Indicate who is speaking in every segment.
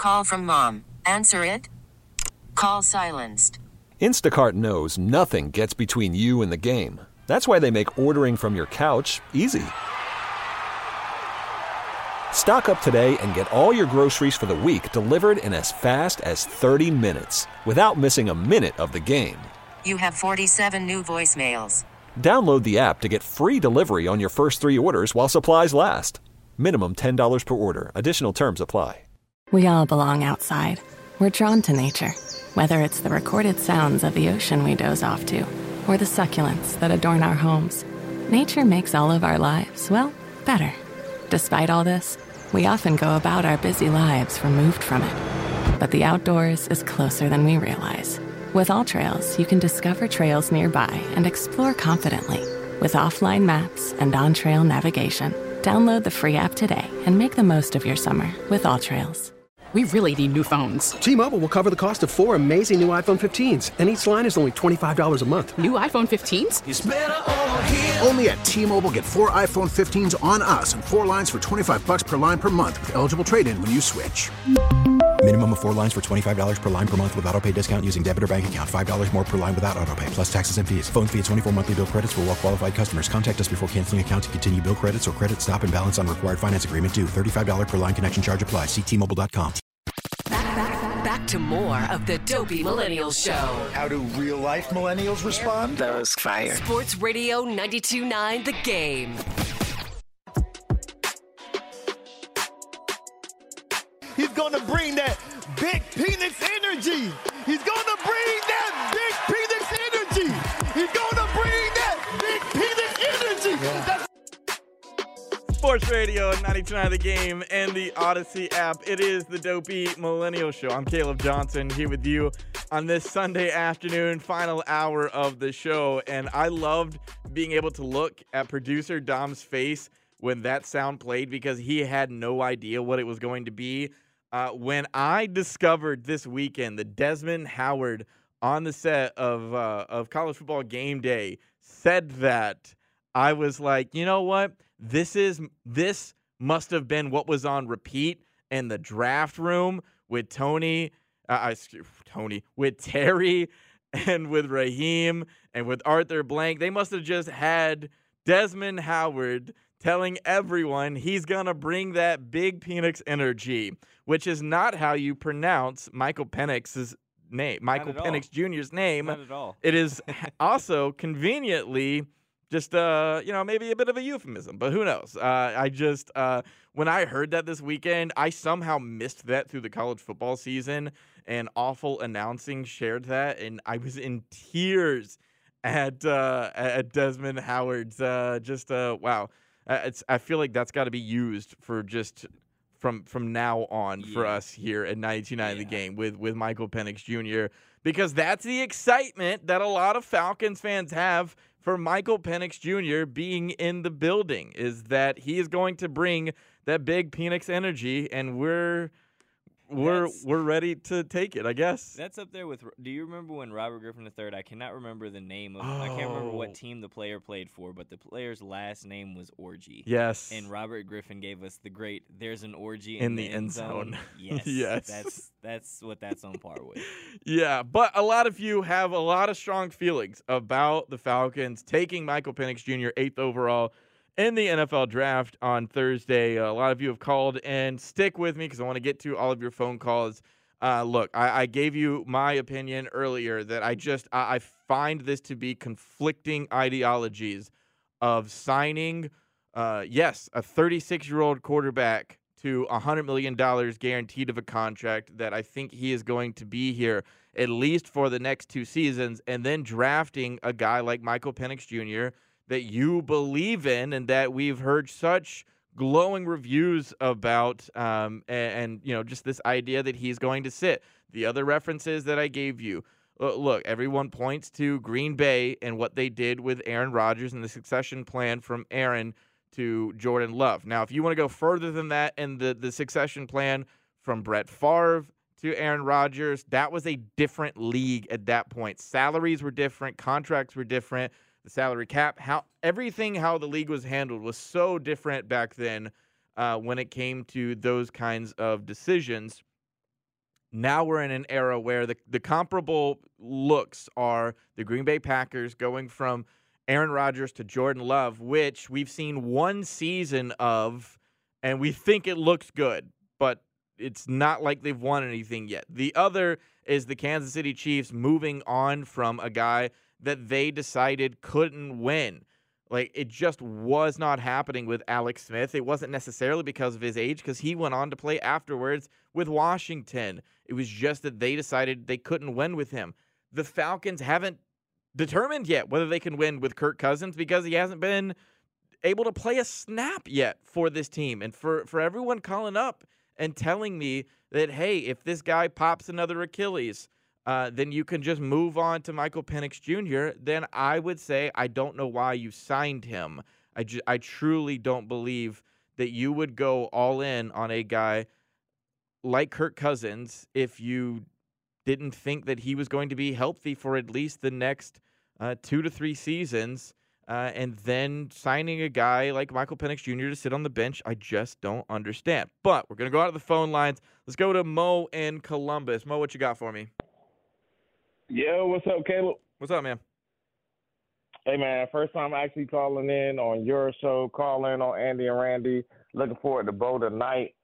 Speaker 1: Call from mom. Answer it. Call silenced.
Speaker 2: Instacart knows nothing gets between you and the game. That's why they make ordering from your couch easy. Stock up today and get all your groceries for the week delivered in as fast as 30 minutes without missing a minute of the game.
Speaker 1: You have 47 new voicemails.
Speaker 2: Download the app to get free delivery on your first 3 orders while supplies last. Minimum $10 per order. Additional terms apply.
Speaker 3: We all belong outside. We're drawn to nature, whether it's the recorded sounds of the ocean we doze off to, or the succulents that adorn our homes. Nature makes all of our lives, well, better. Despite all this, we often go about our busy lives removed from it. But the outdoors is closer than we realize. With AllTrails, you can discover trails nearby and explore confidently. With offline maps and on-trail navigation, download the free app today and make the most of your summer with AllTrails.
Speaker 4: We really need new phones.
Speaker 5: T-Mobile will cover the cost of 4 amazing new iPhone 15s, and each line is only $25 a month.
Speaker 4: New iPhone 15s?
Speaker 6: It's better over here. Only at T-Mobile, get 4 iPhone 15s on us and 4 lines for $25 per line per month with eligible trade-in when you switch.
Speaker 7: Minimum of 4 lines for $25 per line per month with autopay discount using debit or bank account. $5 more per line without autopay, plus taxes and fees. Phone fee at 24 monthly bill credits for well-qualified customers. Contact us before canceling account to continue bill credits or credit stop and balance on required finance agreement due. $35 per line connection charge applies. See T-Mobile.com.
Speaker 8: Back to more of the Dopey Millennials Show.
Speaker 9: How do real-life millennials respond?
Speaker 8: That was fire. Sports Radio 92.9 The Game.
Speaker 9: He's going to bring that big penis energy. He's going to bring that big penis energy. He's going to bring that big penis energy.
Speaker 10: Yeah. Sports Radio 92.9 The Game and the Odyssey app. It is the Dopey Millennial Show. I'm Caleb Johnson here with you on this Sunday afternoon, final hour of the show. And I loved being able to look at producer Dom's face when that sound played because he had no idea what it was going to be. When I discovered this weekend that Desmond Howard on the set of College Football Game Day said that, I was like, you know what? This must have been what was on repeat in the draft room with with Terry and with Raheem and with Arthur Blank. They must have just had Desmond Howard telling everyone he's going to bring that big penis energy, which is not how you pronounce Michael Penix's name, Michael Penix Jr.'s name.
Speaker 11: Not at all.
Speaker 10: It is also conveniently just, maybe a bit of a euphemism, but who knows? When I heard that this weekend, I somehow missed that through the college football season, and Awful Announcing shared that, and I was in tears at Desmond Howard's, wow. I feel like that's got to be used for just from now on for us here at 92.9 The Game with Michael Penix Jr., because that's the excitement that a lot of Falcons fans have for Michael Penix Jr. being in the building, is that he is going to bring that big penis energy, and we're ready to take it, I guess.
Speaker 11: That's up there with. Do you remember when Robert Griffin III? I cannot remember the name of. I can't remember what team the player played for, but the player's last name was Orgy.
Speaker 10: Yes.
Speaker 11: And Robert Griffin gave us the great. There's an orgy
Speaker 10: in the end zone.
Speaker 11: Yes.
Speaker 10: Yes.
Speaker 11: That's what that's on par with.
Speaker 10: Yeah, but a lot of you have a lot of strong feelings about the Falcons taking Michael Penix Jr. 8th overall in the NFL draft on Thursday. A lot of you have called, and stick with me because I want to get to all of your phone calls. Look, I gave you my opinion earlier that I find this to be conflicting ideologies of signing, a 36-year-old quarterback to $100 million guaranteed of a contract that I think he is going to be here at least for the next 2 seasons, and then drafting a guy like Michael Penix Jr. that you believe in and that we've heard such glowing reviews about, and just this idea that he's going to sit. The other references that I gave you, look, everyone points to Green Bay and what they did with Aaron Rodgers and the succession plan from Aaron to Jordan Love. Now, if you want to go further than that and the succession plan from Brett Favre to Aaron Rodgers, that was a different league at that point. Salaries were different, contracts were different. The salary cap, how the league was handled was so different back then when it came to those kinds of decisions. Now we're in an era where the comparable looks are the Green Bay Packers going from Aaron Rodgers to Jordan Love, which we've seen one season of, and we think it looks good, but it's not like they've won anything yet. The other is the Kansas City Chiefs moving on from a guy that they decided couldn't win. Like, it just was not happening with Alex Smith. It wasn't necessarily because of his age, because he went on to play afterwards with Washington. It was just that they decided they couldn't win with him. The Falcons haven't determined yet whether they can win with Kirk Cousins because he hasn't been able to play a snap yet for this team. And for everyone calling up and telling me that, hey, if this guy pops another Achilles, then you can just move on to Michael Penix Jr., then I would say I don't know why you signed him. I truly don't believe that you would go all in on a guy like Kirk Cousins if you didn't think that he was going to be healthy for at least the next 2 to 3 seasons. And then signing a guy like Michael Penix Jr. to sit on the bench, I just don't understand. But we're going to go out to the phone lines. Let's go to Mo in Columbus. Mo, what you got for me?
Speaker 12: Yo, what's up, Caleb?
Speaker 10: What's up, man?
Speaker 12: Hey, man, first time actually calling in on your show, calling on Andy and Randy. Looking forward to Bo tonight.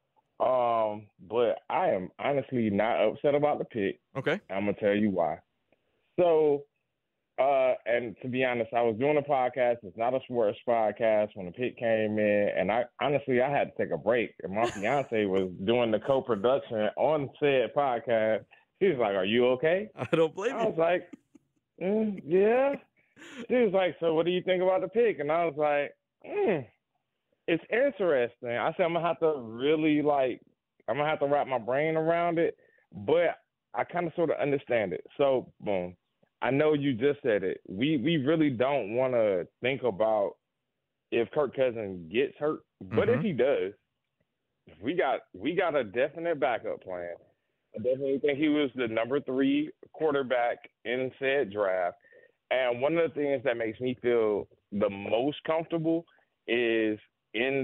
Speaker 12: But I am honestly not upset about the pick.
Speaker 10: Okay.
Speaker 12: I'm going to tell you why. So, and to be honest, I was doing a podcast. It's not a sports podcast when the pick came in. And I had to take a break. And my fiance was doing the co-production on said podcast. She was like, "Are you okay?"
Speaker 10: I don't blame you.
Speaker 12: I was like, yeah. She was like, "So what do you think about the pick?" And I was like, it's interesting. I said, I'm going to have to really wrap my brain around it. But I kind of sort of understand it. So, boom. I know you just said it. We really don't want to think about if Kirk Cousins gets hurt. But if he does, we got a definite backup plan. I definitely think he was the number 3 quarterback in said draft. And one of the things that makes me feel the most comfortable is in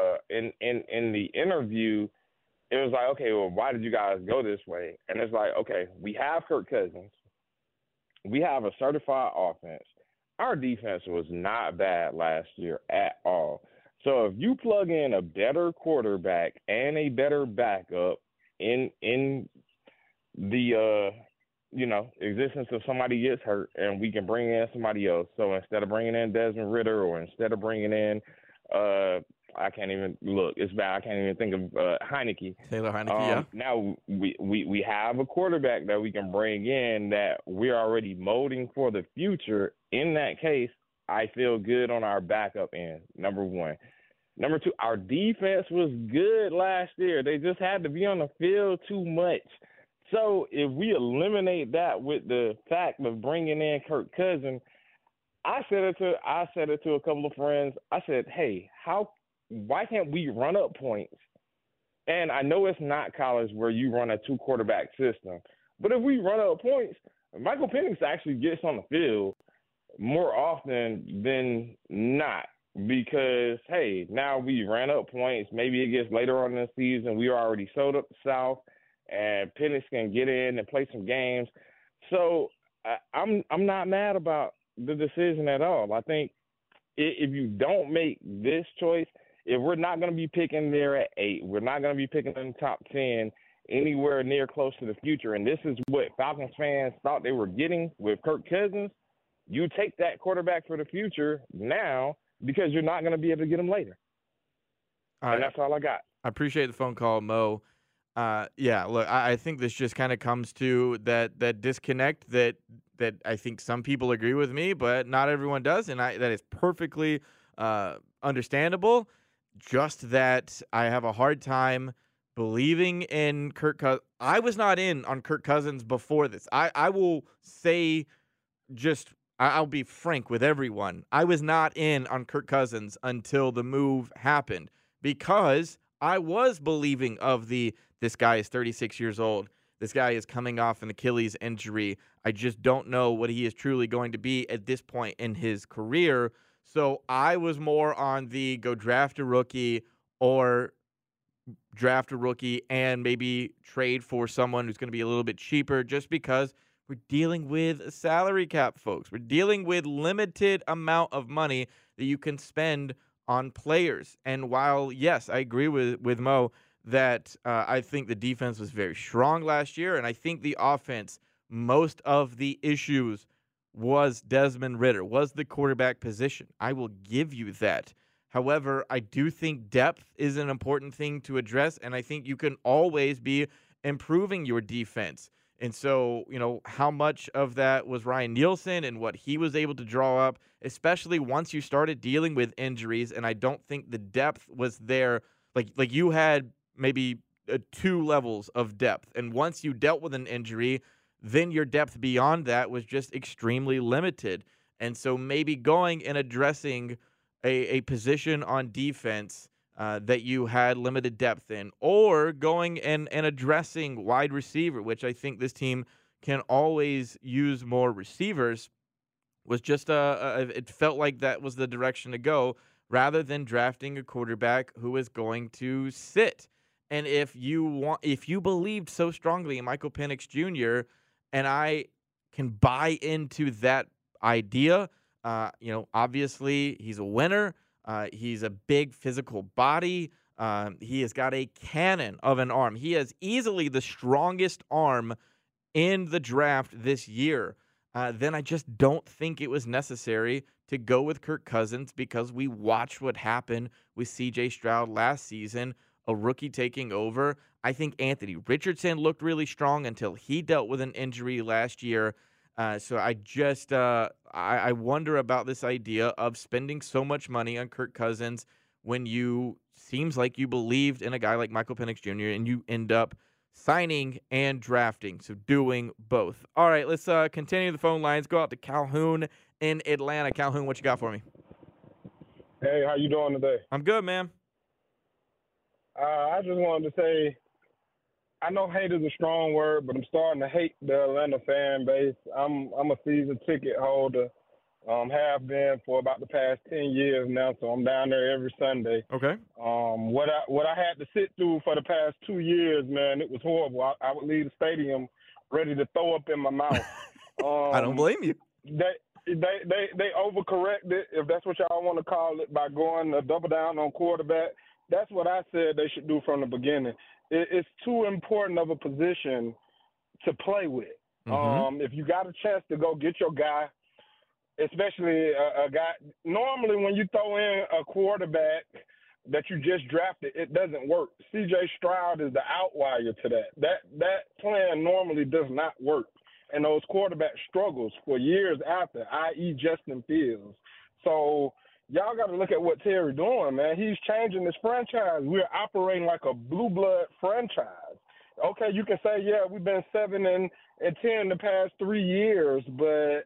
Speaker 12: the interview, it was like, okay, well, why did you guys go this way? And it's like, okay, we have Kirk Cousins. We have a certified offense. Our defense was not bad last year at all. So if you plug in a better quarterback and a better backup in the existence of somebody gets hurt, and we can bring in somebody else. So instead of bringing in Desmond Ridder, or instead of bringing in I can't even look. It's bad. I can't even think of Heineke.
Speaker 10: Taylor Heineke, yeah.
Speaker 12: Now we have a quarterback that we can bring in that we're already molding for the future. In that case, I feel good on our backup end, number one. Number two, our defense was good last year. They just had to be on the field too much. So if we eliminate that with the fact of bringing in Kirk Cousins, I said it to a couple of friends. I said, hey, why can't we run up points? And I know it's not college where you run a 2-quarterback system, but if we run up points, Michael Penix actually gets on the field more often than not because, hey, now we ran up points. Maybe it gets later on in the season. We already sold up the South, and Penix can get in and play some games. So I'm not mad about the decision at all. I think if you don't make this choice, if we're not going to be picking there at 8, we're not going to be picking in the top 10 anywhere near close to the future, and this is what Falcons fans thought they were getting with Kirk Cousins, you take that quarterback for the future now because you're not going to be able to get him later. And that's all I got.
Speaker 10: I appreciate the phone call, Mo. Yeah, look, I think this just kind of comes to that disconnect that I think some people agree with me, but not everyone does, and that is perfectly understandable. Just that I have a hard time believing in Kirk Cousins. I was not in on Kirk Cousins before this. I will say I'll be frank with everyone. I was not in on Kirk Cousins until the move happened because I was believing of this guy is 36 years old. This guy is coming off an Achilles injury. I just don't know what he is truly going to be at this point in his career. So I was more on the go draft a rookie or draft a rookie and maybe trade for someone who's going to be a little bit cheaper, just because we're dealing with a salary cap, folks. We're dealing with limited amount of money that you can spend on players. And while, yes, I agree with Mo that I think the defense was very strong last year, and I think the offense, most of the issues was Desmond Ridder, was the quarterback position. I will give you that. However, I do think depth is an important thing to address, and I think you can always be improving your defense. And so, how much of that was Ryan Nielsen and what he was able to draw up, especially once you started dealing with injuries, and I don't think the depth was there. Like you had maybe 2 levels of depth, and once you dealt with an injury, then your depth beyond that was just extremely limited. And so maybe going and addressing a position on defense that you had limited depth in, or going and addressing wide receiver, which I think this team can always use more receivers, was just it felt like that was the direction to go, rather than drafting a quarterback who is going to sit. And if you believed so strongly in Michael Penix Jr., and I can buy into that idea, obviously he's a winner. He's a big physical body. He has got a cannon of an arm. He has easily the strongest arm in the draft this year. Then I just don't think it was necessary to go with Kirk Cousins, because we watched what happened with C.J. Stroud last season, a rookie taking over. I think Anthony Richardson looked really strong until he dealt with an injury last year. So I just I wonder about this idea of spending so much money on Kirk Cousins when seems like you believed in a guy like Michael Penix Jr. and you end up signing and drafting, so doing both. All right, let's continue the phone lines. Go out to Calhoun in Atlanta. Calhoun, what you got for me?
Speaker 13: Hey, how you doing today?
Speaker 10: I'm good, man.
Speaker 13: I just wanted to say, I know hate is a strong word, but I'm starting to hate the Atlanta fan base. I'm a season ticket holder, have been for about the past 10 years now, so I'm down there every Sunday.
Speaker 10: Okay.
Speaker 13: What I had to sit through for the past 2 years, man, it was horrible. I would leave the stadium ready to throw up in my mouth.
Speaker 10: I don't blame you.
Speaker 13: They overcorrected, if that's what y'all want to call it, by going to double down on quarterback. That's what I said they should do from the beginning. It's too important of a position to play with.
Speaker 10: Mm-hmm.
Speaker 13: If you got a chance to go get your guy, especially a guy, normally when you throw in a quarterback that you just drafted, it doesn't work. C.J. Stroud is the outlier to that. That plan normally does not work. And those quarterback struggles for years after, i.e. Justin Fields. So y'all got to look at what Terry doing, man. He's changing this franchise. We're operating like a blue blood franchise. Okay, you can say, yeah, we've been 7-10 the past 3 years, but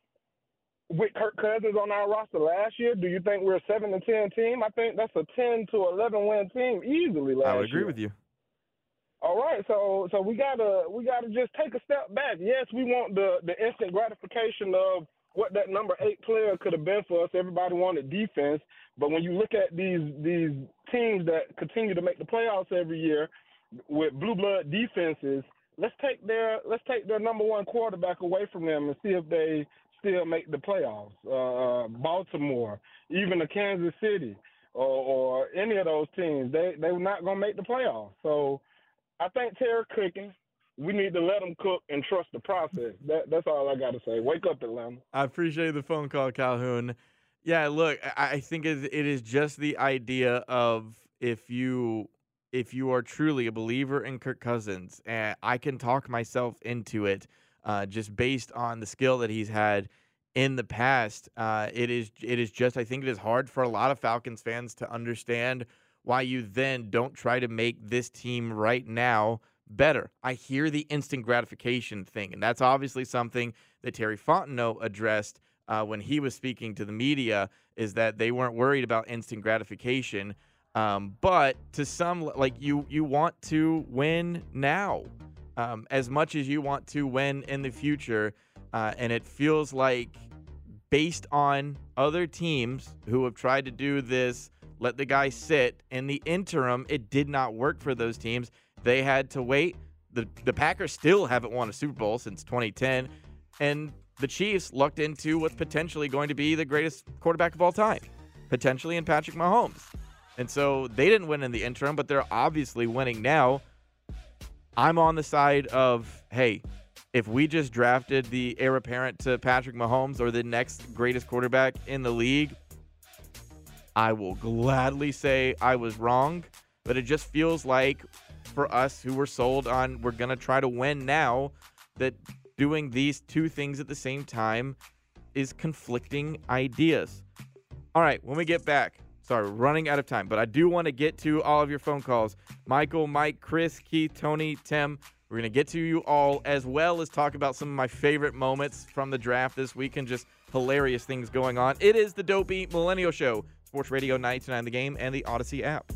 Speaker 13: with Kirk Cousins on our roster last year, do you think we're a 7-10 team? I think that's a 10 to 11 win team easily last year.
Speaker 10: I would agree with you.
Speaker 13: All right, so we gotta just take a step back. Yes, we want the instant gratification of what that number 8 player could have been for us. Everybody wanted defense, but when you look at these teams that continue to make the playoffs every year with blue blood defenses, let's take their number 1 quarterback away from them and see if they still make the playoffs. Baltimore, even the Kansas City, or any of those teams, they were not gonna make the playoffs. So I think Terry cooking. We need to let them cook and trust the process. That's all I got to say. Wake up, Atlanta.
Speaker 10: I appreciate the phone call, Calhoun. Yeah, look, I think it is just the idea of if you are truly a believer in Kirk Cousins, and I can talk myself into it just based on the skill that he's had in the past. It is just, I think it is hard for a lot of Falcons fans to understand why you then don't try to make this team right now better. I hear the instant gratification thing, and that's obviously something that Terry Fontenot addressed when he was speaking to the media, is that they weren't worried about instant gratification. But to some, like you want to win now as much as you want to win in the future. And it feels like, based on other teams who have tried to do this let the guy sit. In the interim, it did not work for those teams. They had to wait. The Packers still haven't won a Super Bowl since 2010, and the Chiefs lucked into what's potentially going to be the greatest quarterback of all time, potentially in Patrick Mahomes. And so they didn't win in the interim, but they're obviously winning now. I'm on the side of, hey, if we just drafted the heir apparent to Patrick Mahomes or the next greatest quarterback in the league, I will gladly say I was wrong. But it just feels like for us who were sold on we're going to try to win now, that doing these two things at the same time is conflicting ideas. All right, when we get back, sorry, we're running out of time, but I do want to get to all of your phone calls. Michael, Mike, Chris, Keith, Tony, Tim. We're going to get to you all, as well as talk about some of my favorite moments from the draft this week and just hilarious things going on. It is the Dopey Millennial Show, Sports Radio 99 The Game and the Odyssey app.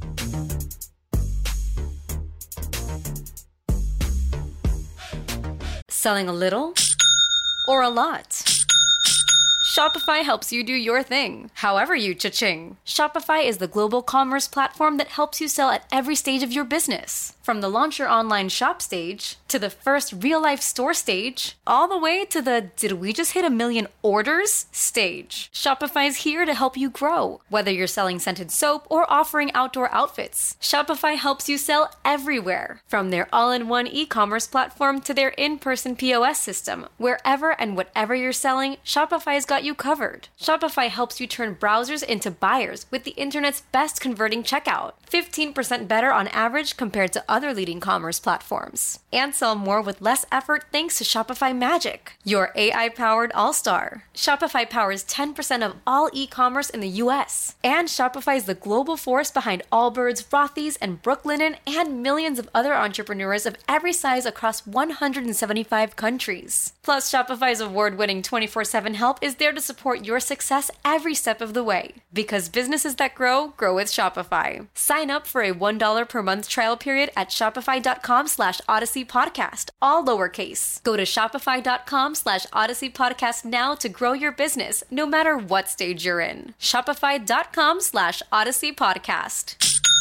Speaker 14: Selling a little or a lot? Shopify helps you do your thing, however you cha-ching. Shopify is the global commerce platform that helps you sell at every stage of your business. From the launch your online shop stage, to the first real-life store stage, all the way to the did we just hit 1 million orders stage. Shopify is here to help you grow. Whether you're selling scented soap or offering outdoor outfits, Shopify helps you sell everywhere. From their all-in-one e-commerce platform to their in-person POS system, wherever and whatever you're selling, Shopify's got you covered. Shopify helps you turn browsers into buyers with the internet's best converting checkout. 15% better on average compared to other leading commerce platforms. And sell more with less effort thanks to Shopify Magic, your AI-powered all-star. Shopify powers 10% of all e-commerce in the US. And Shopify is the global force behind Allbirds, Rothy's, and Brooklinen, and millions of other entrepreneurs of every size across 175 countries. Plus, Shopify's award-winning 24/7 help is there to support your success every step of the way. Because businesses that grow, grow with Shopify. Sign up for a $1 per month trial period at shopify.com/Odyssey Podcast, all lowercase. Go to shopify.com/Odyssey Podcast now to grow your business, no matter what stage you're in. Shopify.com/Odyssey Podcast.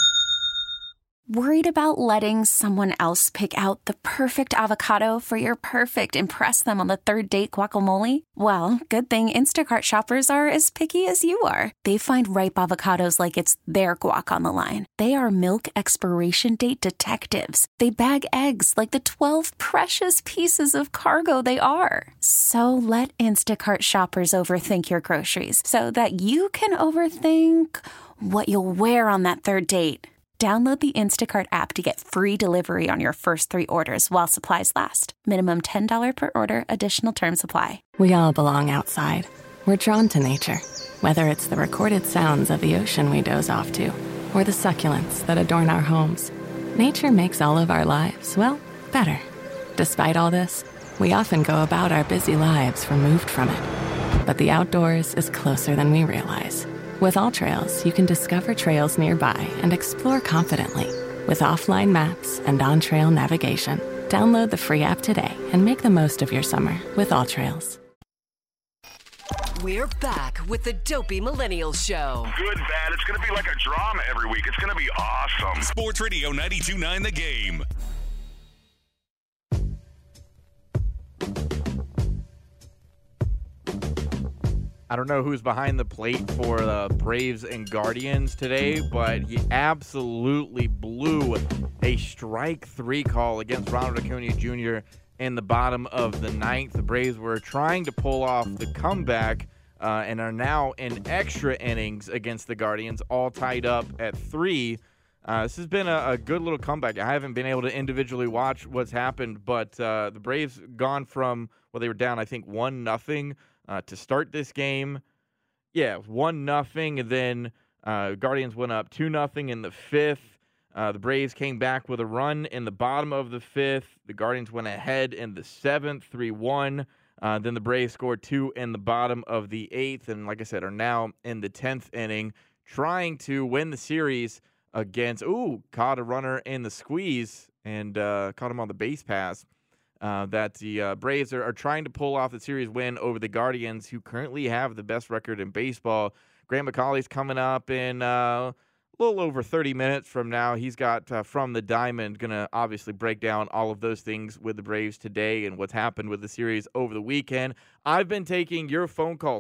Speaker 15: Worried about letting someone else pick out the perfect avocado for your perfect impress them on the third date guacamole? Well, good thing Instacart shoppers are as picky as you are. They find ripe avocados like it's their guac on the line. They are milk expiration date detectives. They bag eggs like the 12 precious pieces of cargo they are. So let Instacart shoppers overthink your groceries so that you can overthink what you'll wear on that third date. Download the Instacart app to get free delivery on your first 3 orders while supplies last. Minimum $10 per order. Additional terms apply.
Speaker 3: We all belong outside. We're drawn to nature, whether it's the recorded sounds of the ocean we doze off to, or the succulents that adorn our homes. Nature makes all of our lives, well, better. Despite all this, we often go about our busy lives removed from it. But the outdoors is closer than we realize. With AllTrails, you can discover trails nearby and explore confidently. With offline maps and on-trail navigation, download the free app today and make the most of your summer with AllTrails.
Speaker 8: We're back with the Dopey Millennial Show.
Speaker 16: Good, bad. It's going to be like a drama every week. It's going to be awesome.
Speaker 17: Sports Radio 92.9 The Game.
Speaker 10: I don't know who's behind the plate for the Braves and Guardians today, but he absolutely blew a strike 3 call against Ronald Acuna Jr. in the bottom of the 9th. The Braves were trying to pull off the comeback and are now in extra innings against the Guardians, all tied up at 3. This has been a good little comeback. I haven't been able to individually watch what's happened, but the Braves gone from, well, they were down, I think, 1-0 to start this game. Yeah, 1-0, and then Guardians went up 2-0 in the 5th. The Braves came back with a run in the bottom of the 5th. The Guardians went ahead in the 7th, 3-1. Then the Braves scored 2 in the bottom of the 8th, and like I said, are now in the 10th inning, trying to win the series against, caught a runner in the squeeze and caught him on the base pass. That the Braves are trying to pull off the series win over the Guardians, who currently have the best record in baseball. Grant McCauley's coming up in a little over 30 minutes from now. He's got From the Diamond, going to obviously break down all of those things with the Braves today and what's happened with the series over the weekend. I've been taking your phone calls,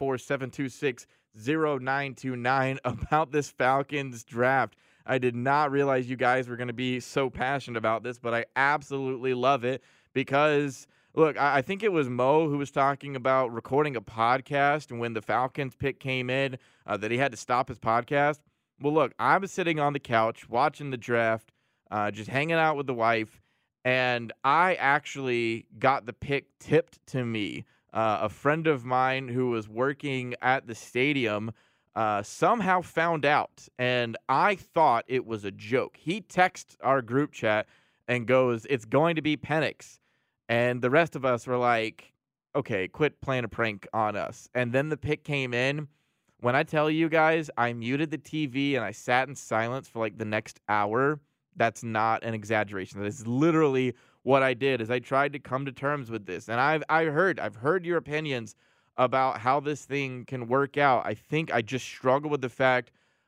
Speaker 10: 404-726-0929, about this Falcons draft. I did not realize you guys were going to be so passionate about this, but I absolutely love it because, look, I think it was Mo who was talking about recording a podcast, and when the Falcons pick came in, that he had to stop his podcast. Well, look, I was sitting on the couch watching the draft, just hanging out with the wife, and I actually got the pick tipped to me. A friend of mine who was working at the stadium somehow found out, and I thought it was a joke. He texts our group chat and goes, "It's going to be Penix." And the rest of us were like, okay, quit playing a prank on us. And then the pick came in. When I tell you guys, I muted the TV and I sat in silence for like the next hour. That's not an exaggeration. That is literally what I did. Is I tried to come to terms with this. And I've heard your opinions about how this thing can work out. I think I just struggle with the fact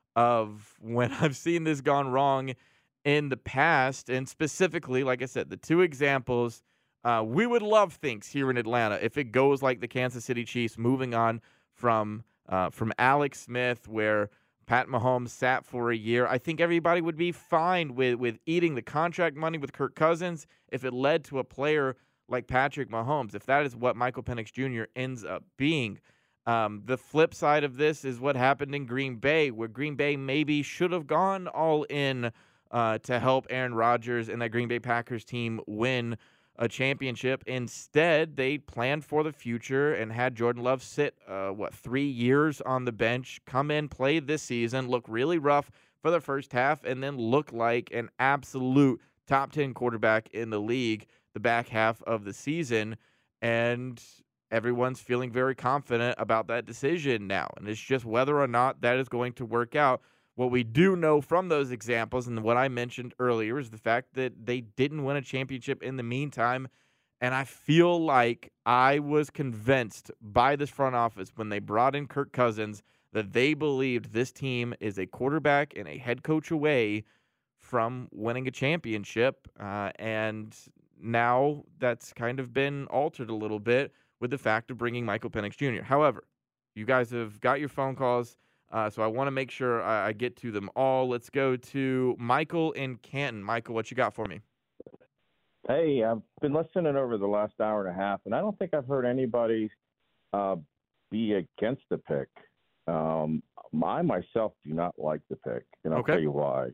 Speaker 10: of when I've seen this gone wrong in the past, and specifically, like I said, the two examples. We would love things here in Atlanta if it goes like the Kansas City Chiefs, moving on from Alex Smith, where Pat Mahomes sat for a year. I think everybody would be fine with eating the contract money with Kirk Cousins if it led to a player like Patrick Mahomes, if that is what Michael Penix Jr. ends up being. The flip side of this is what happened in Green Bay, where Green Bay maybe should have gone all in to help Aaron Rodgers and that Green Bay Packers team win a championship. Instead, they planned for the future and had Jordan Love sit, 3 years on the bench, come in, play this season, look really rough for the first half, and then look like an absolute top 10 quarterback in the league the back half of the season. And everyone's feeling very confident about that decision now. And it's just whether or not that is going to work out. What we do know from those examples, and what I mentioned earlier, is the fact that they didn't win a championship in the meantime. And I feel like I was convinced by this front office when they brought in Kirk Cousins that they believed this team is a quarterback and a head coach away from winning a championship. And now that's kind of been altered a little bit with the fact of bringing Michael Penix Jr. However, you guys have got your phone calls. So I want to make sure I get to them all. Let's go to Michael in Canton. Michael, what you got for me?
Speaker 18: Hey, I've been listening over the last hour and a half, and I don't think I've heard anybody be against the pick. I myself do not like the pick, and I'll tell you why.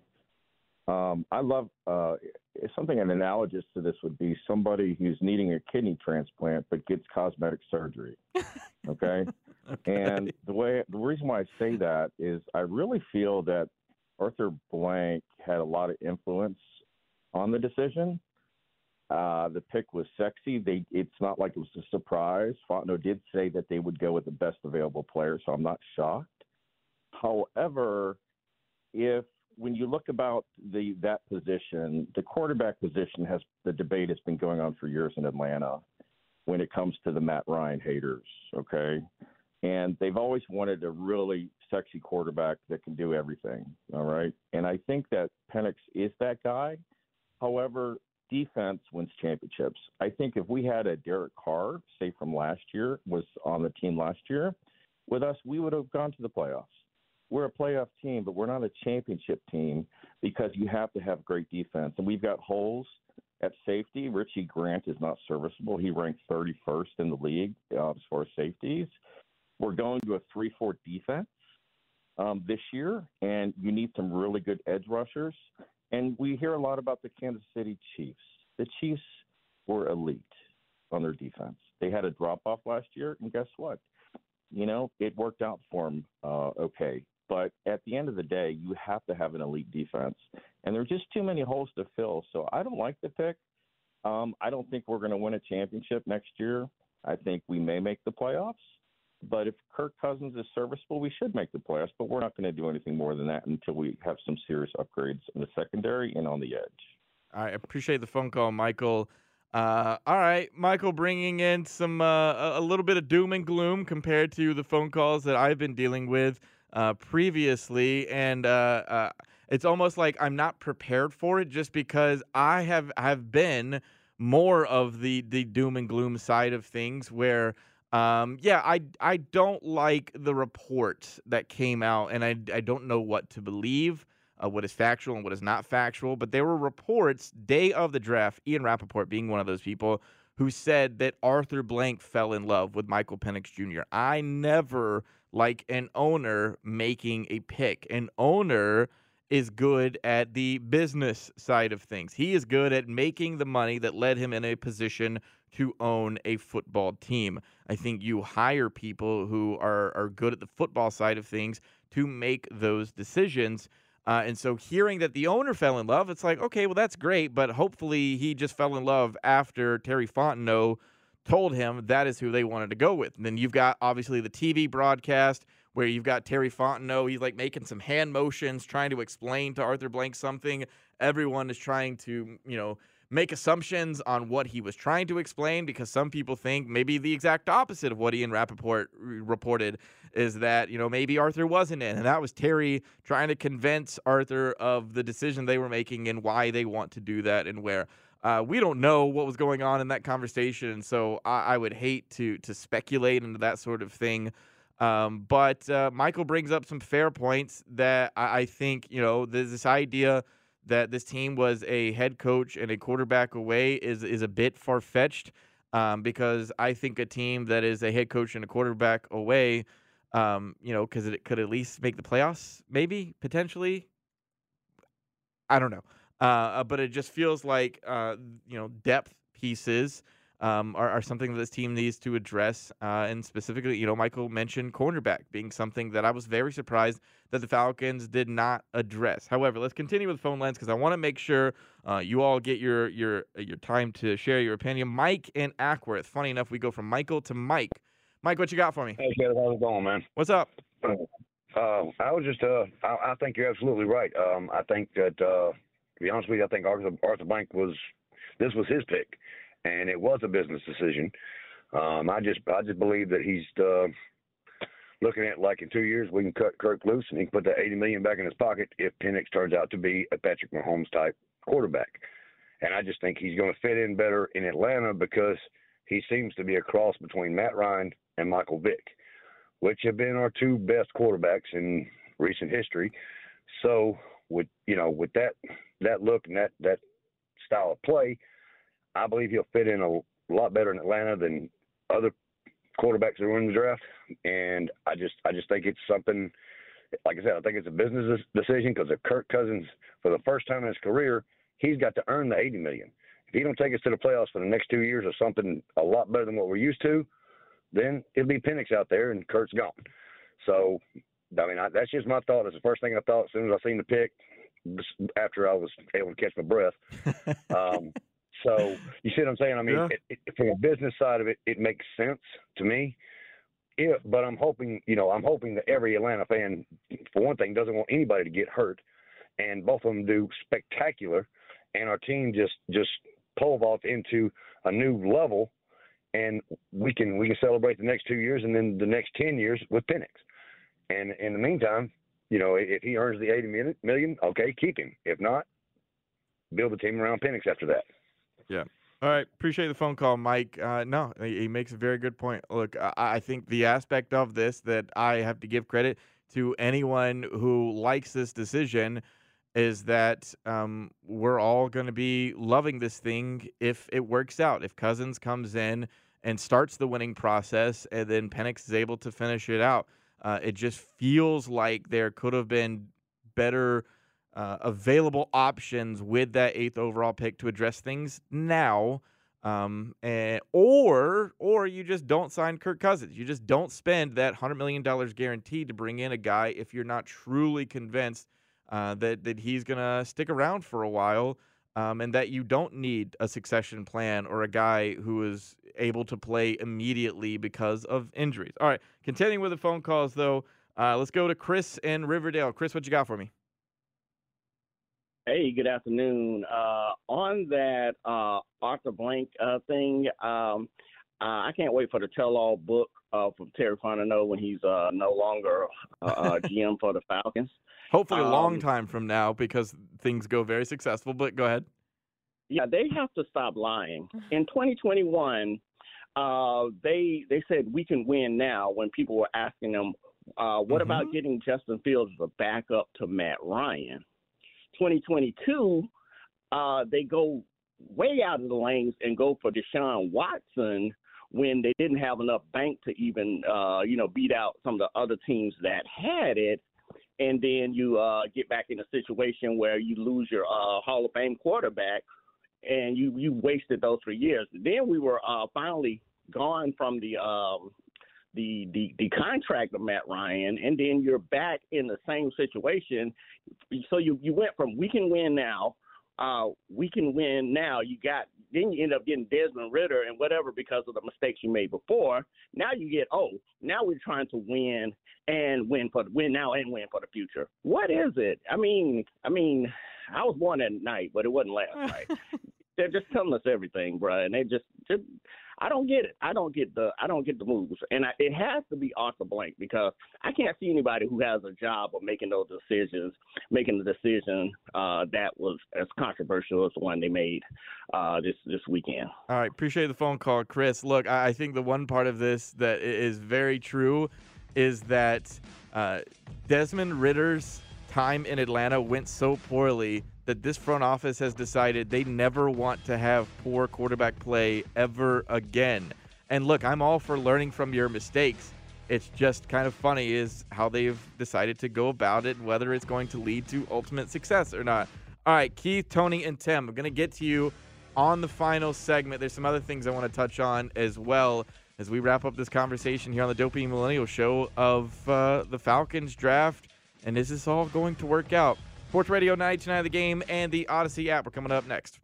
Speaker 18: I love something analogous to this would be somebody who's needing a kidney transplant but gets cosmetic surgery. Okay? And the reason why I say that is I really feel that Arthur Blank had a lot of influence on the decision. The pick was sexy. It's not like it was a surprise. Fontenot did say that they would go with the best available player, so I'm not shocked. However, when you look about that position, the quarterback position the debate has been going on for years in Atlanta when it comes to the Matt Ryan haters, okay? And they've always wanted a really sexy quarterback that can do everything, all right? And I think that Penix is that guy. However, defense wins championships. I think if we had a Derek Carr, say from last year, was on the team last year, with us, we would have gone to the playoffs. We're a playoff team, but we're not a championship team because you have to have great defense. And we've got holes at safety. Richie Grant is not serviceable. He ranked 31st in the league as far as safeties. We're going to a 3-4 defense this year, and you need some really good edge rushers. And we hear a lot about the Kansas City Chiefs. The Chiefs were elite on their defense. They had a drop-off last year, and guess what? It worked out for them okay. But at the end of the day, you have to have an elite defense. And there are just too many holes to fill. So I don't like the pick. I don't think we're going to win a championship next year. I think we may make the playoffs. But if Kirk Cousins is serviceable, we should make the playoffs. But we're not going to do anything more than that until we have some serious upgrades in the secondary and on the edge.
Speaker 10: I appreciate the phone call, Michael. All right, Michael, bringing in some a little bit of doom and gloom compared to the phone calls that I've been dealing with previously, and it's almost like I'm not prepared for it, just because I have been more of the doom and gloom side of things, where I don't like the report that came out, and I don't know what to believe. What is factual and what is not factual. But there were reports day of the draft, Ian Rappaport being one of those people, who said that Arthur Blank fell in love with Michael Penix Jr. I never like an owner making a pick. An owner is good at the business side of things. He is good at making the money that led him in a position to own a football team. I think you hire people who are good at the football side of things to make those decisions. And so hearing that the owner fell in love, it's like, okay, well, that's great, but hopefully he just fell in love after Terry Fontenot told him that is who they wanted to go with. And then you've got, obviously, the TV broadcast where you've got Terry Fontenot. He's, like, making some hand motions, trying to explain to Arthur Blank something. Everyone is trying to, make assumptions on what he was trying to explain, because some people think maybe the exact opposite of what Ian Rappaport reported is that, maybe Arthur wasn't in. And that was Terry trying to convince Arthur of the decision they were making and why they want to do that and where. We don't know what was going on in that conversation, and so I would hate to speculate into that sort of thing. But Michael brings up some fair points that I think, there's this idea that this team was a head coach and a quarterback away is a bit far-fetched, because I think a team that is a head coach and a quarterback away, because it could at least make the playoffs, maybe, potentially. I don't know. But it just feels like, depth pieces are something that this team needs to address. And specifically, Michael mentioned cornerback being something that I was very surprised that the Falcons did not address. However, let's continue with phone lines, because I want to make sure you all get your time to share your opinion. Mike in Ackworth. Funny enough, we go from Michael to Mike. Mike, what you got for me?
Speaker 19: Hey, Kevin, how's it going, man?
Speaker 10: What's up?
Speaker 19: I was just, I think you're absolutely right. I think that, to be honest with you, I think Arthur Blank this was his pick, and it was a business decision. I just believe that he's looking at, like, in 2 years we can cut Kirk loose and he can put that $80 million back in his pocket if Penix turns out to be a Patrick Mahomes type quarterback. And I just think he's going to fit in better in Atlanta, because he seems to be a cross between Matt Ryan and Michael Vick, which have been our two best quarterbacks in recent history. So with that look and that style of play, I believe he'll fit in a lot better in Atlanta than other quarterbacks that were in the draft. And I just think it's something, like I said, I think it's a business decision, because if Kirk Cousins, for the first time in his career, he's got to earn the $80 million. If he don't take us to the playoffs for the next 2 years or something a lot better than what we're used to, then it'll be Penix out there and Kurt's gone. So, I mean, that's just my thought. It's the first thing I thought as soon as I seen the pick, after I was able to catch my breath. So you see what I'm saying? I mean, from a business side of it, it makes sense to me. But I'm hoping that every Atlanta fan, for one thing, doesn't want anybody to get hurt, and both of them do spectacular, and our team just pole vault into a new level, and we can celebrate the next 2 years and then the next 10 years with Penix. And in the meantime, if he earns the $80 million, okay, keep him. If not, build a team around Penix after that.
Speaker 10: Yeah. All right. Appreciate the phone call, Mike. No, he makes a very good point. Look, I think the aspect of this that I have to give credit to anyone who likes this decision is that we're all going to be loving this thing if it works out. If Cousins comes in and starts the winning process and then Penix is able to finish it out, it just feels like there could have been better available options with that 8th overall pick to address things now, or you just don't sign Kirk Cousins. You just don't spend that $100 million guaranteed to bring in a guy if you're not truly convinced that he's going to stick around for a while, and that you don't need a succession plan or a guy who is able to play immediately because of injuries. All right, continuing with the phone calls, though, let's go to Chris in Riverdale. Chris, what you got for me?
Speaker 20: Hey, good afternoon. On that Arthur Blank thing, I can't wait for the tell-all book from Terry Fontenot when he's no longer GM for the Falcons.
Speaker 10: Hopefully a long time from now because things go very successful, but go ahead.
Speaker 20: Yeah, they have to stop lying. In 2021, they said we can win now when people were asking them, what about getting Justin Fields as a backup to Matt Ryan? 2022, they go way out of the lanes and go for Deshaun Watson when they didn't have enough bank to even, beat out some of the other teams that had it. And then you get back in a situation where you lose your Hall of Fame quarterback, and you wasted those 3 years. Then we were finally gone from the contract of Matt Ryan, and then you're back in the same situation. So you went from we can win now, then you end up getting Desmond Ridder and whatever because of the mistakes you made before. Now you get, now we're trying to win for the future. What is it? I mean, I was born at night, but it wasn't last night. They're just telling us everything, bro, and they just I don't get it. I don't get the moves, and it has to be Arthur Blank because I can't see anybody who has a job of making the decision that was as controversial as the one they made this weekend.
Speaker 10: All right, appreciate the phone call, Chris. Look, I think the one part of this that is very true is that Desmond Ridder's time in Atlanta went so poorly that this front office has decided they never want to have poor quarterback play ever again. And look, I'm all for learning from your mistakes. It's just kind of funny is how they've decided to go about it, whether it's going to lead to ultimate success or not. All right, Keith, Tony, and Tim, I'm going to get to you on the final segment. There's some other things I want to touch on as well as we wrap up this conversation here on the Dopey Millennial Show of the Falcons draft. And is this all going to work out? Sports Radio 99 The Game and the Odyssey app are coming up next.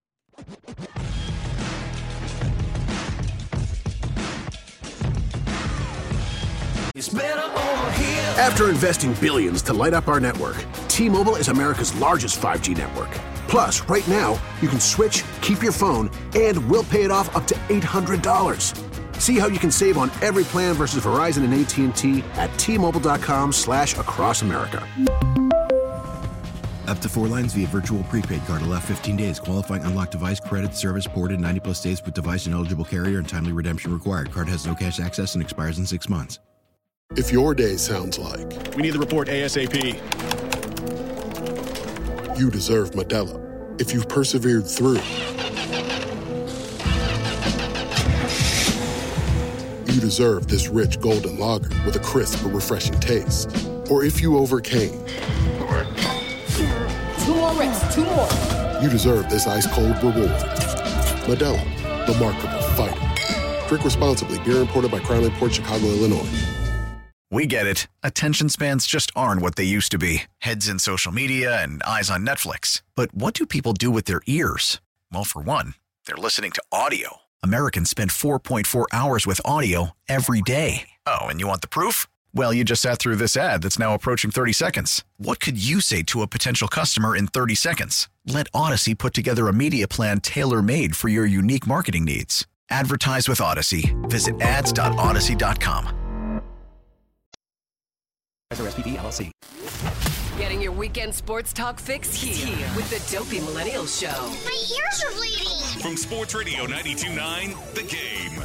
Speaker 6: After investing billions to light up our network, T-Mobile is America's largest 5G network. Plus, right now, you can switch, keep your phone, and we'll pay it off up to $800. See how you can save on every plan versus Verizon and AT&T at T-Mobile.com/across America.
Speaker 7: Up to 4 lines via virtual prepaid card. Allow 15 days. Qualifying unlocked device credit service ported 90-plus days with device and eligible carrier and timely redemption required. Card has no cash access and expires in 6 months.
Speaker 21: If your day sounds like,
Speaker 22: we need the report ASAP,
Speaker 21: you deserve Modelo. If you've persevered through, you deserve this rich golden lager with a crisp but refreshing taste. Or if you overcame,
Speaker 23: 2 more reps, 2 more.
Speaker 21: You deserve this ice-cold reward. Modelo, the mark of a fighter. Drink responsibly. Beer imported by Crown Port Chicago, Illinois.
Speaker 24: We get it. Attention spans just aren't what they used to be. Heads in social media and eyes on Netflix. But what do people do with their ears? Well, for one, they're listening to audio. Americans spend 4.4 hours with audio every day. Oh, and you want the proof? Well, you just sat through this ad that's now approaching 30 seconds. What could you say to a potential customer in 30 seconds? Let Odyssey put together a media plan tailor-made for your unique marketing needs. Advertise with Odyssey. Visit ads.odyssey.com.
Speaker 7: SRSPD LLC.
Speaker 8: Getting your weekend sports talk fix here with the Dopey Millennial Show.
Speaker 23: My ears are bleeding.
Speaker 17: From Sports Radio 92.9 The Game.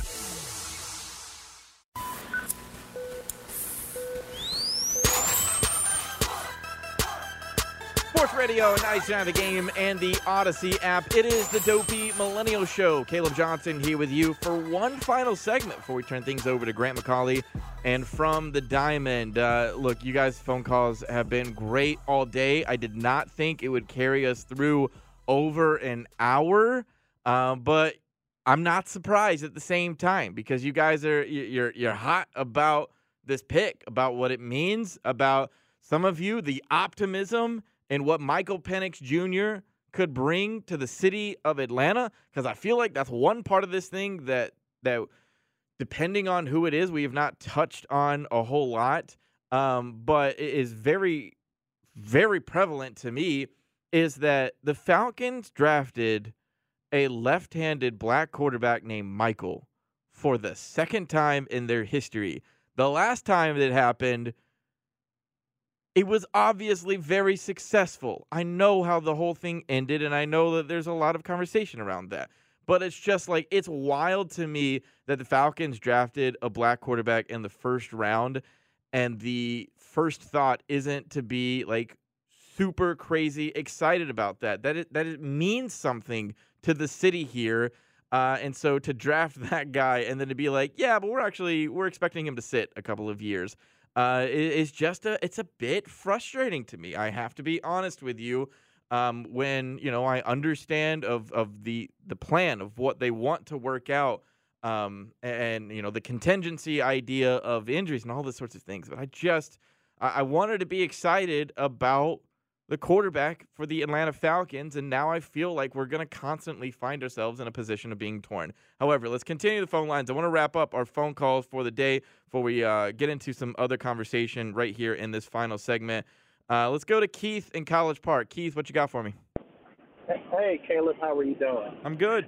Speaker 10: Sports Radio 99 The Game and the Odyssey app. It is the Dopey Millennial Show. Caleb Johnson here with you for one final segment before we turn things over to Grant McCauley and From the Diamond. Look, you guys' phone calls have been great all day. I did not think it would carry us through over an hour, but I'm not surprised at the same time because you guys are you're hot about this pick, about what it means, about some of you, the optimism and what Michael Penix Jr. could bring to the city of Atlanta, because I feel like that's one part of this thing that depending on who it is, we have not touched on a whole lot, but it is very, very prevalent to me is that the Falcons drafted a left-handed black quarterback named Michael for the second time in their history. The last time that happened, it was obviously very successful. I know how the whole thing ended, and I know that there's a lot of conversation around that. But it's just like, it's wild to me that the Falcons drafted a black quarterback in the first round, and the first thought isn't to be like super crazy excited about that. That it means something to the city here. And so to draft that guy and then to be like, yeah, but we're expecting him to sit a couple of years. It's a bit frustrating to me. I have to be honest with you. When, I understand of the plan of what they want to work out, and the contingency idea of injuries and all those sorts of things. But I wanted to be excited about the quarterback for the Atlanta Falcons, and now I feel like we're going to constantly find ourselves in a position of being torn. However, let's continue the phone lines. I want to wrap up our phone calls for the day before we get into some other conversation right here in this final segment. Let's go to Keith in College Park. Keith, what you got for me?
Speaker 1: Hey, Caleb, how are you doing?
Speaker 10: I'm good.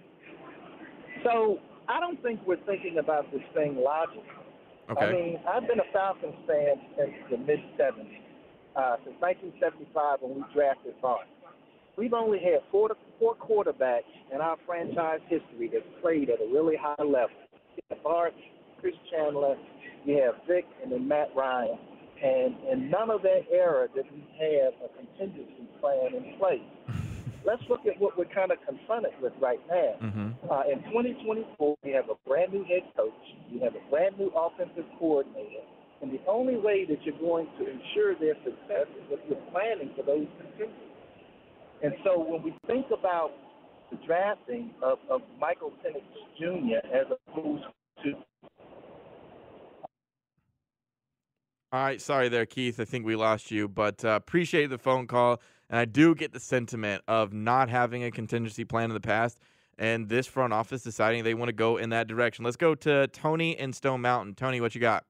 Speaker 1: So I don't think we're thinking about this thing logically.
Speaker 10: Okay.
Speaker 1: I mean, I've been a Falcons fan since the mid-'70s. Since 1975 when we drafted Bart. We've only had four quarterbacks in our franchise history that played at a really high level. You have Bart, Chris Chandler, you have Vic, and then Matt Ryan. And in none of that era did we have a contingency plan in place. Let's look at what we're kind of confronted with right now. In 2024, we have a brand-new head coach. We have a brand-new offensive coordinator. And the only way that you're going to ensure their success is if you're planning for those contingencies. And so when we think about the drafting of Michael Penix Jr. as opposed to...
Speaker 10: All right, sorry there, Keith. I think we lost you, but appreciate the phone call. And I do get the sentiment of not having a contingency plan in the past and this front office deciding they want to go in that direction. Let's go to Tony in Stone Mountain. Tony, what you got?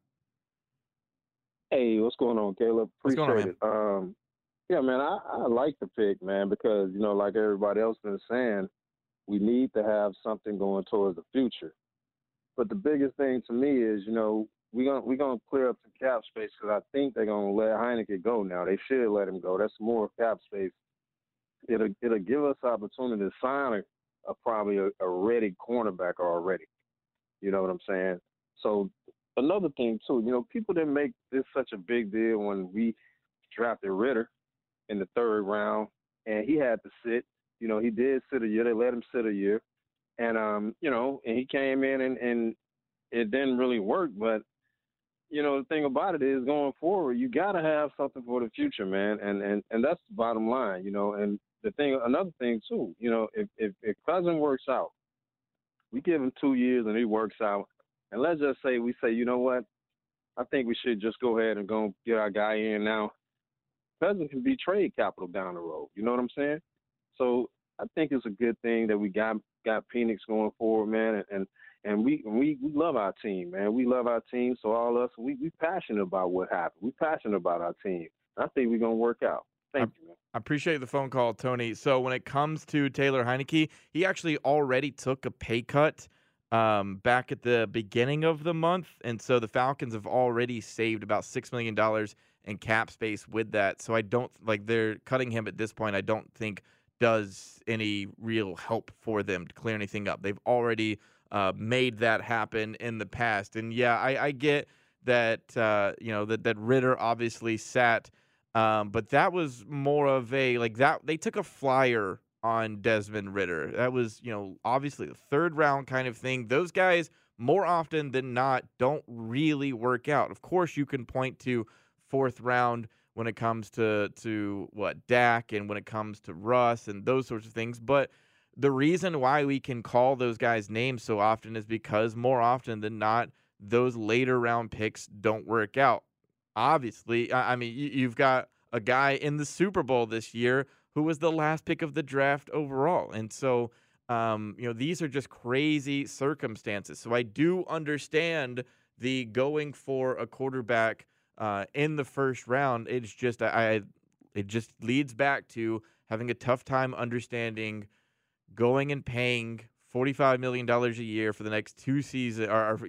Speaker 2: Hey, what's going on, Caleb?
Speaker 10: What's going on,
Speaker 2: Appreciate it. Yeah, man, I like the pick, man, because, like everybody else been saying, we need to have something going towards the future. But the biggest thing to me is, we're gonna clear up some cap space because I think they're gonna let Heineke go now. They should let him go. That's more cap space. It'll give us opportunity to sign probably a ready cornerback already. You know what I'm saying? So another thing too, people didn't make this such a big deal when we drafted Ritter in the third round, and he had to sit. He did sit a year. They let him sit a year, and and he came in and it didn't really work. But the thing about it is, going forward, you got to have something for the future, man, and that's the bottom line, And another thing too, if Cousin works out, we give him 2 years and he works out. And let's just say we say, you know what, I think we should just go ahead and go get our guy in now. Cousins can be trade capital down the road. You know what I'm saying? So I think it's a good thing that we got Penix going forward, man. And we love our team, man. We love our team. So all us, we passionate about what happened. We passionate about our team. I think we're going to work out. Thank you, man.
Speaker 10: I appreciate the phone call, Tony. So when it comes to Taylor Heineke, he actually already took a pay cut back at the beginning of the month. And so the Falcons have already saved about $6 million in cap space with that. So I don't they're cutting him at this point. I don't think does any real help for them to clear anything up. They've already made that happen in the past. And yeah, I get that, that Ritter obviously sat, but that was more of they took a flyer on Desmond Ritter. That was, obviously the third round kind of thing. Those guys, more often than not, don't really work out. Of course, you can point to fourth round when it comes to Dak and when it comes to Russ and those sorts of things. But the reason why we can call those guys names so often is because more often than not, those later round picks don't work out. Obviously, I mean, you've got a guy in the Super Bowl this year who was the last pick of the draft overall. And so, these are just crazy circumstances. So I do understand the going for a quarterback in the first round. It's just, it just leads back to having a tough time understanding going and paying $45 million a year for the next 2 seasons,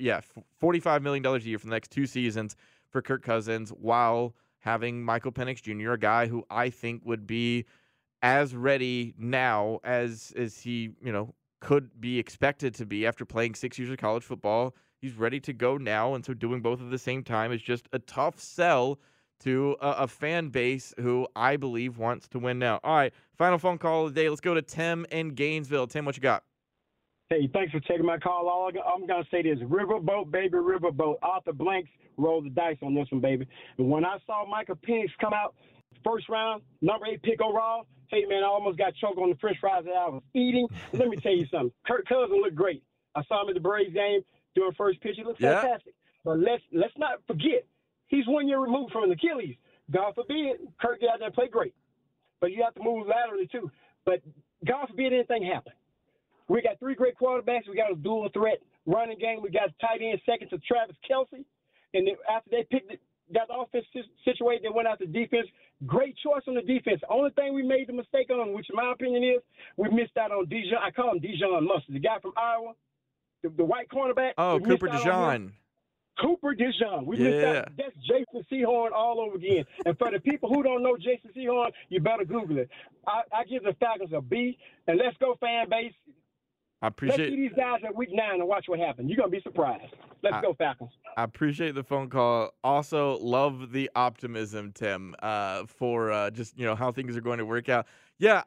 Speaker 10: $45 million a year for the next 2 seasons for Kirk Cousins, while having Michael Penix Jr., a guy who I think would be as ready now as he, could be expected to be after playing 6 years of college football. He's ready to go now, and so doing both at the same time is just a tough sell to a fan base who I believe wants to win now. All right, final phone call of the day. Let's go to Tim in Gainesville. Tim, what you got?
Speaker 4: Hey, thanks for taking my call. All I'm going to say is riverboat, baby, riverboat. Arthur Blanks rolled the dice on this one, baby. And when I saw Michael Penix come out first round, number 8 pick overall, hey, man, I almost got choked on the french fries that I was eating. Let me tell you something. Kirk Cousins looked great. I saw him at the Braves game doing first pitch. He looked fantastic. But let's not forget, he's 1 year removed from an Achilles. God forbid, Kirk get out there and play great. But you have to move laterally, too. But God forbid anything happen. We got 3 great quarterbacks. We got a dual threat running game. We got tight end second to Travis Kelce. And then after they got the offense situated, they went out to defense. Great choice on the defense. The only thing we made the mistake on, which in my opinion is, we missed out on Dijon. I call him Dijon Mustard, the guy from Iowa, the white cornerback.
Speaker 10: Oh, Cooper DeJean.
Speaker 4: Cooper DeJean. We missed out. That's Jason Sehorn all over again. And for the people who don't know Jason Sehorn, you better Google it. I give the Falcons a B. And let's go, fan base. Let's see these guys at week 9 and watch what happens. You're going to be surprised. Let's go, Falcons.
Speaker 10: I appreciate the phone call. Also, love the optimism, Tim, for just, how things are going to work out. Yeah,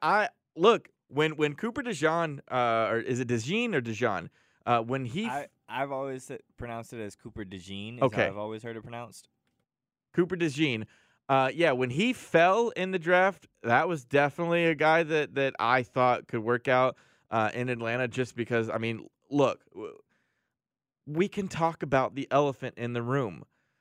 Speaker 10: when Cooper DeJean, or is it DeJean or DeJean? When he...
Speaker 11: I've always pronounced it as Cooper DeJean.
Speaker 10: Okay.
Speaker 11: I've always heard it pronounced.
Speaker 10: Cooper DeJean. When he fell in the draft, that was definitely a guy that I thought could work out in Atlanta, just because, look, we can talk about the elephant in the room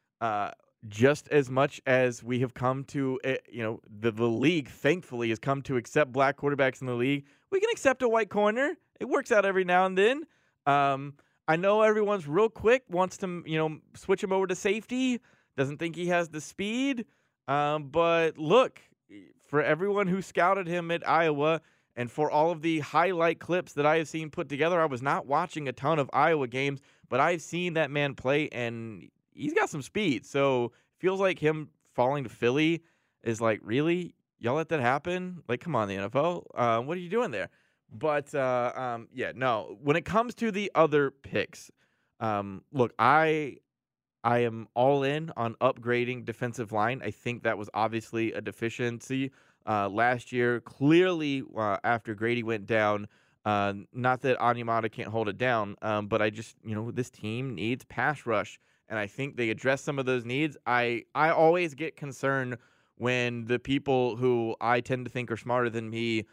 Speaker 10: just as much as we have come to, the league, thankfully, has come to accept black quarterbacks in the league. We can accept a white corner. It works out every now and then. I know everyone's real quick, wants to, switch him over to safety, doesn't think he has the speed. But look, for everyone who scouted him at Iowa, and for all of the highlight clips that I have seen put together, I was not watching a ton of Iowa games, but I've seen that man play, and he's got some speed. So feels like him falling to Philly is like, really? Y'all let that happen? Like, come on, the NFL. What are you doing there? But, no. When it comes to the other picks, look, I am all in on upgrading defensive line. I think that was obviously a deficiency last year. Clearly, after Grady went down, not that Onyemata can't hold it down, but I just, this team needs pass rush, and I think they address some of those needs. I always get concerned when the people who I tend to think are smarter than me,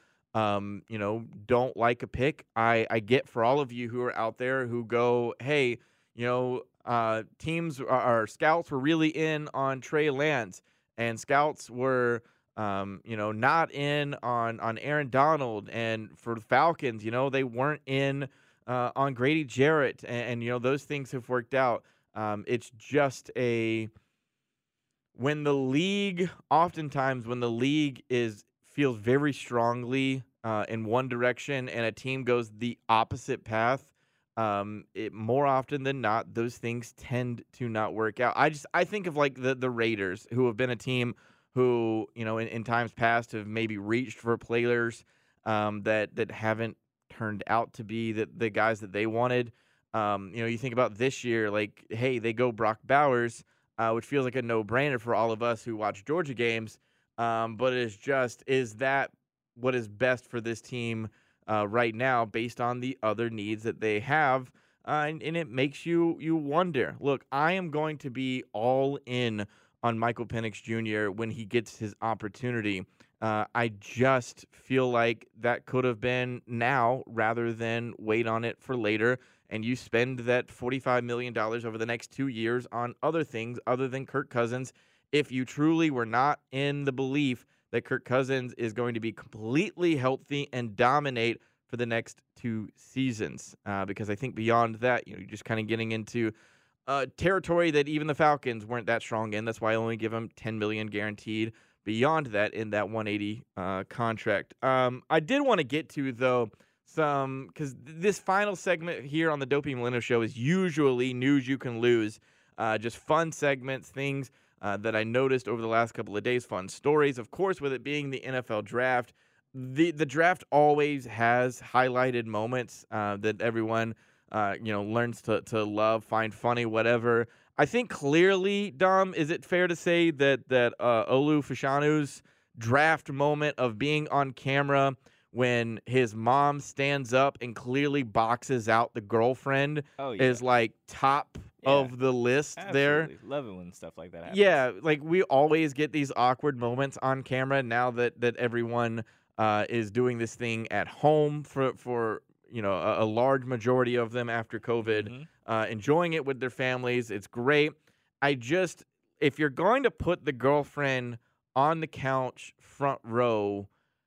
Speaker 10: don't like a pick. I get for all of you who are out there who go, hey, teams or scouts were really in on Trey Lance, and scouts were, not in on Aaron Donald, and for the Falcons, they weren't in on Grady Jarrett, and those things have worked out. It's just when the league feels very strongly in one direction, and a team goes the opposite path, more often than not, those things tend to not work out. I think of like the Raiders, who have been a team who, in times past have maybe reached for players that haven't turned out to be the guys that they wanted. You think about this year, like, hey, they go Brock Bowers, which feels like a no-brainer for all of us who watch Georgia games. But is that what is best for this team right now based on the other needs that they have? And it makes you wonder. Look, I am going to be all in on Michael Penix Jr. when he gets his opportunity. I just feel like that could have been now rather than wait on it for later. And you spend that $45 million over the next 2 years on other things other than Kirk Cousins, if you truly were not in the belief that Kirk Cousins is going to be completely healthy and dominate for the next 2 seasons. Because I think beyond that, you're just kind of getting into territory that even the Falcons weren't that strong in. That's why I only give him $10 million guaranteed. beyond that in that 180 contract. I did want to get to, though, because this final segment here on the Dopey Millennial Show is usually news you can lose, just fun segments, things that I noticed over the last couple of days, fun stories. Of course, with it being the NFL draft, the draft always has highlighted moments that everyone learns to love, find funny, whatever. I think clearly, Dom, is it fair to say that Olu Fashanu's draft moment of being on camera when his mom stands up and clearly boxes out the girlfriend is like top of the list?
Speaker 11: Absolutely.
Speaker 10: There?
Speaker 11: Love it when stuff like that happens.
Speaker 10: Yeah, like we always get these awkward moments on camera now that everyone is doing this thing at home for a large majority of them after COVID, enjoying it with their families. It's great. If you're going to put the girlfriend on the couch front row,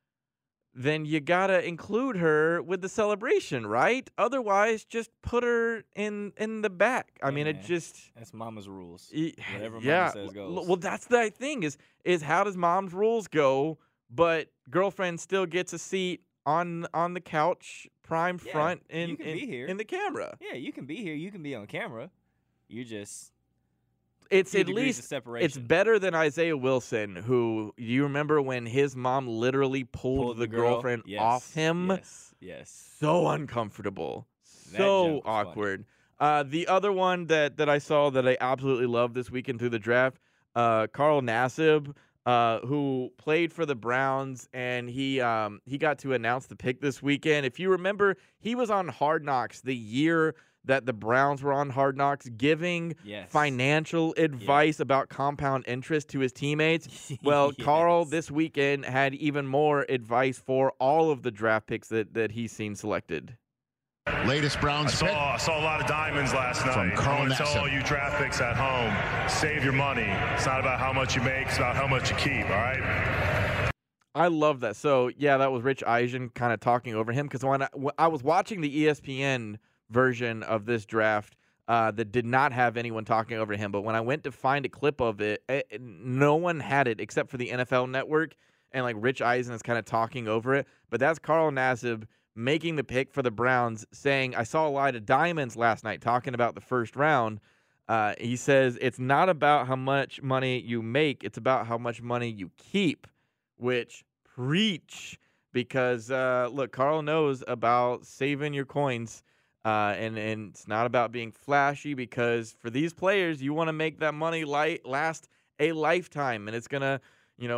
Speaker 10: then you gotta include her with the celebration, right? Otherwise, just put her in the back. I mean,
Speaker 11: that's mama's rules. Whatever
Speaker 10: yeah.
Speaker 11: mama says goes.
Speaker 10: Well, that's the thing is how does mom's rules go? But girlfriend still gets a seat on the couch, prime front
Speaker 11: you can be here.
Speaker 10: in the camera.
Speaker 11: Yeah, you can be here. You can be on camera. You just
Speaker 10: it's
Speaker 11: 2
Speaker 10: at
Speaker 11: degrees
Speaker 10: least
Speaker 11: of separation.
Speaker 10: it's better than Isaiah Wilson, who you remember when his mom literally pulled the girlfriend off him.
Speaker 11: Yes.
Speaker 10: So uncomfortable.
Speaker 11: That
Speaker 10: So
Speaker 11: joke was
Speaker 10: awkward. The other one that I saw that I absolutely loved this weekend through the draft, Carl Nassib, who played for the Browns, and he got to announce the pick this weekend. If you remember, he was on Hard Knocks the year that the Browns were on Hard Knocks, giving financial advice about compound interest to his teammates. Well, Carl this weekend had even more advice for all of the draft picks that he's seen selected.
Speaker 5: Latest Browns pick.
Speaker 9: I saw a lot of diamonds last night.
Speaker 5: From Carl
Speaker 9: I want to
Speaker 5: Nassib.
Speaker 9: tell all you draft picks at home, save your money. It's not about how much you make, it's about how much you keep, all right?
Speaker 10: I love that. So, yeah, that was Rich Eisen kind of talking over him, because when I was watching the ESPN version of this draft that did not have anyone talking over him, but when I went to find a clip of it, no one had it except for the NFL Network, and like Rich Eisen is kind of talking over it. But that's Carl Nassib making the pick for the Browns, saying, I saw a lot of diamonds last night, talking about the first round. He says, it's not about how much money you make, it's about how much money you keep, which preach, because, look, Carl knows about saving your coins, and it's not about being flashy, because for these players, you want to make that money last a lifetime, and it's going to,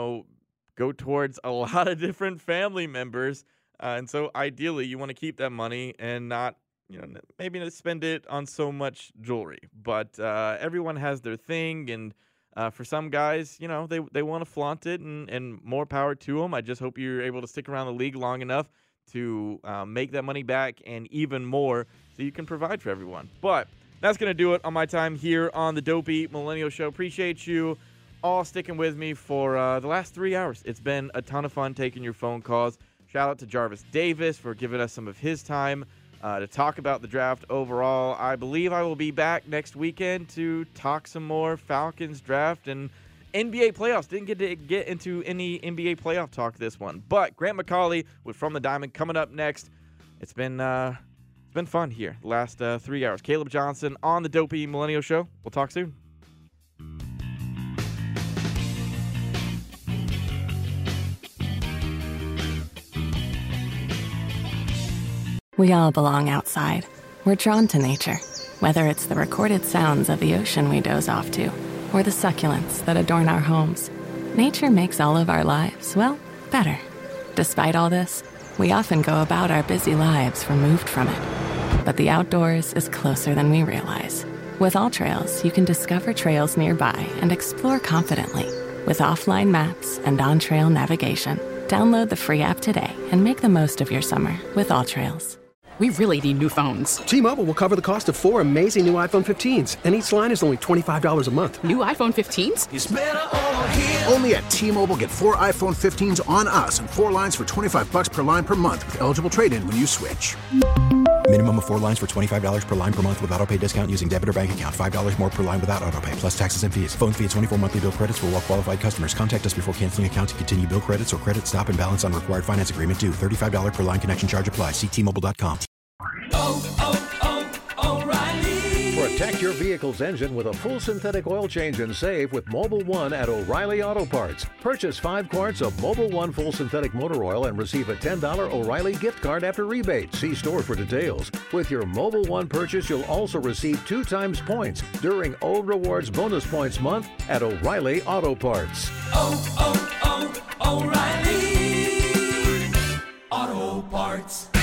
Speaker 10: go towards a lot of different family members. And so ideally, you want to keep that money and not, maybe not spend it on so much jewelry. But everyone has their thing. And for some guys, they want to flaunt it, and more power to them. I just hope you're able to stick around the league long enough to make that money back and even more so you can provide for everyone. But that's going to do it on my time here on the Dopey Millennial Show. Appreciate you all sticking with me for the last 3 hours. It's been a ton of fun taking your phone calls. Shout out to Jarvis Davis for giving us some of his time to talk about the draft overall. I believe I will be back next weekend to talk some more Falcons draft and NBA playoffs. Didn't get to get into any NBA playoff talk this one. But Grant McCauley with From the Diamond coming up next. It's been fun here the last 3 hours. Caleb Johnson on the Dopey Millennial Show. We'll talk soon.
Speaker 3: We all belong outside. We're drawn to nature, whether it's the recorded sounds of the ocean we doze off to, or the succulents that adorn our homes. Nature makes all of our lives, well, better. Despite all this, we often go about our busy lives removed from it. But the outdoors is closer than we realize. With AllTrails, you can discover trails nearby and explore confidently. With offline maps and on-trail navigation, download the free app today and make the most of your summer with AllTrails.
Speaker 12: We really need new phones.
Speaker 22: T-Mobile will cover the cost of 4 amazing new iPhone 15s, and each line is only $25 a month.
Speaker 12: New iPhone 15s?
Speaker 22: It's better over here.
Speaker 6: Only at T-Mobile, get 4 iPhone 15s on us and 4 lines for $25 per line per month with eligible trade-in when you switch.
Speaker 7: Minimum of 4 lines for $25 per line per month with auto pay discount using debit or bank account. $5 more per line without auto pay, plus taxes and fees. Phone fee at 24 monthly bill credits for well-qualified customers. Contact us before canceling account to continue bill credits or credit stop and balance on required finance agreement due. $35 per line connection charge applies. See T-Mobile.com.
Speaker 13: Protect your vehicle's engine with a full synthetic oil change and save with Mobil 1 at O'Reilly Auto Parts. Purchase 5 quarts of Mobil 1 full synthetic motor oil and receive a $10 O'Reilly gift card after rebate. See store for details. With your Mobil 1 purchase, you'll also receive 2 times points during O Rewards Bonus Points Month at O'Reilly Auto Parts.
Speaker 14: O'Reilly Auto Parts.